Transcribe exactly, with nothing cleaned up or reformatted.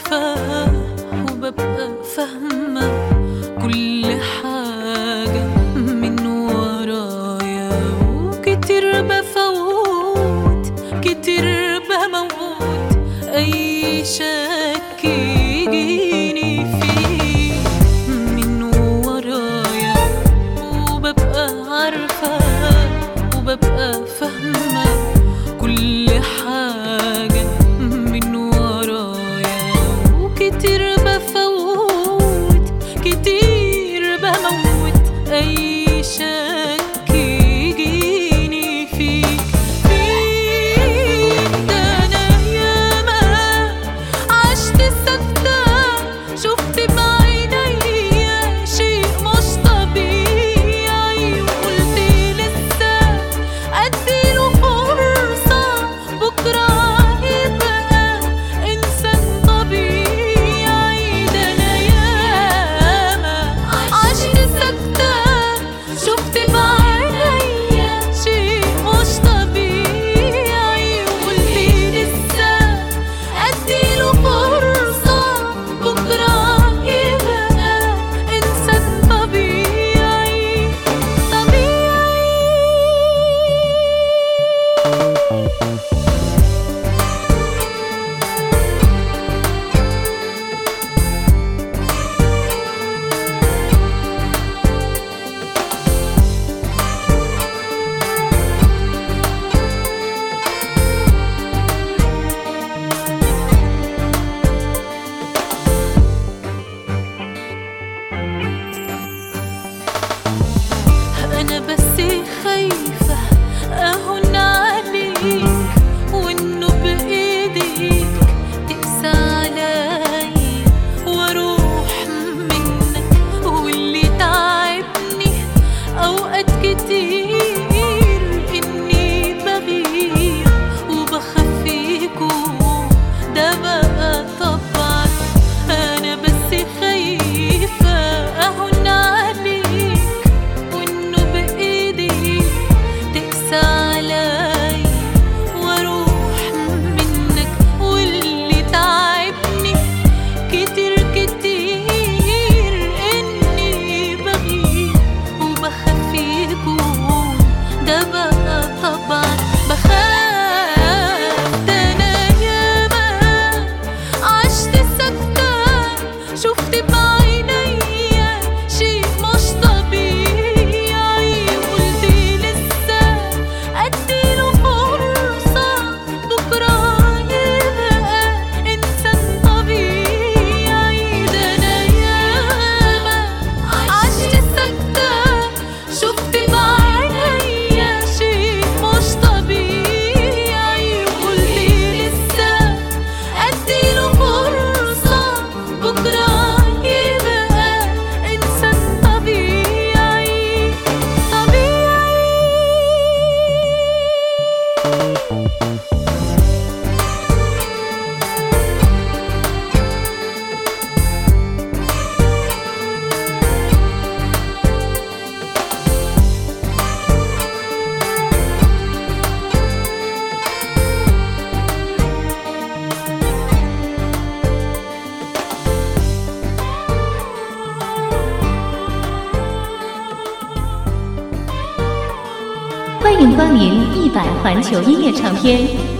عارفة وببقى فاهمة كل حاجة من ورايا، وكتير بفوت كتير بموت أي شك يجيني فيه من ورايا، وببقى عارفة وببقى فاهمة كل حاجة من ورايا، وكتير بفوت كتير بموت أي شك يجيني فيك فيك. ده أنا ياما عشت ساكتة، شفت بعينيا شيء مش طبيعي، وقلت لسه أديله فرصة بكرة يبقى إنسان طبيعي. ده أنا ياما عشت ساكتة، شفت بعينيا شيء مش طبيعي، وقلت لسه أديله فرصة بكرة يبقى إنسان طبيعي طبيعي. أنا بس خايفة أهون عليك، وإنه بإيديك تقسى عليا وأروح منك، واللي تعبني أوقات كتير إني بغير وبخاف يكون ده بقى طبعا. أنا بس خايفة أهون عليك، وإنه بإيدي تقسى عليا وأروح منك، واللي تعبني كتير كتير إني بغير وبخاف يكون ده بقى طبعا. بخاف. ده أنا ياما عشت ساكتة، شفت بعينيا شيء مش طبيعي، وقلت لسه أديله فرصة بكرة يبقى إنسان طبيعي. ده أنا ياما عشت ساكتة، شفت بعينيا شيء مش طبيعي، وقلت لسه أديله فرصة بكرة يبقى إنسان طبيعي طبيعي. 欢迎光临一百环球音乐唱片，